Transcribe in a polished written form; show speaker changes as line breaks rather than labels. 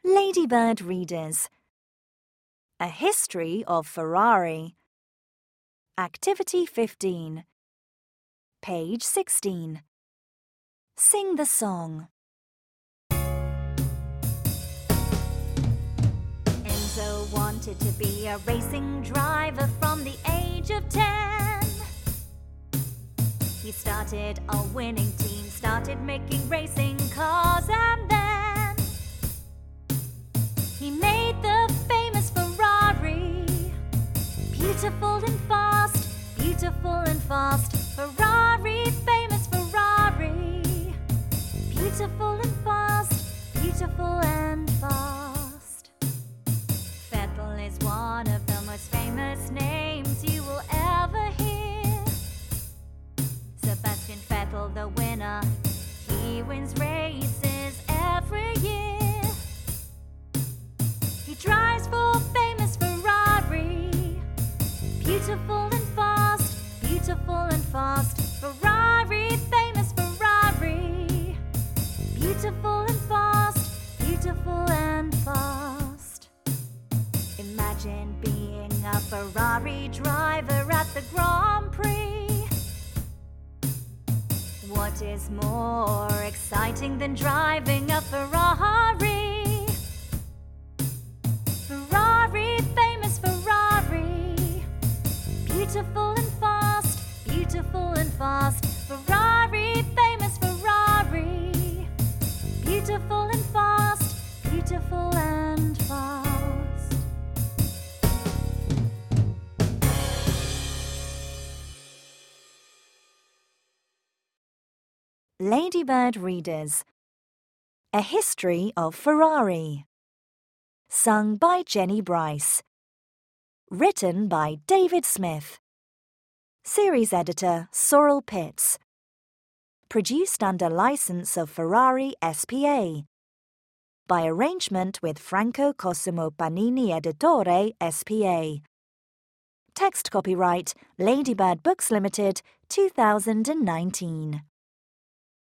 Ladybird Readers. A History of Ferrari. Activity 15. Page 16. Sing the song. Enzo wanted to be a racing driver from the age of 10. He started a winning team, started making racing cars, and then he made the famous Ferrari. Beautiful and fast, beautiful and fast. Ferrari, famous Ferrari. Beautiful and fast, beautiful and fast. Vettel is one of the most famous names you will ever hear. Sebastian Vettel, the winner, he wins races every year. He drives for famous Ferrari. Beautiful and fast, beautiful and fast. Ferrari, famous Ferrari. Beautiful and fast, beautiful and fast. Imagine being a Ferrari driver at the Grand Prix. What is more exciting than driving a Ferrari? Ferrari, famous Ferrari. Beautiful and fast, beautiful and fast. Ferrari, famous Ferrari. Beautiful and fast, beautiful and fast. Ladybird Readers. A History of Ferrari. Sung by Jenny Bryce. Written by David Smith. Series editor Sorrel Pitts. Produced under license of Ferrari S.p.A. By arrangement with Franco Cosimo Panini Editore S.p.A. Text copyright Ladybird Books Limited, 2019.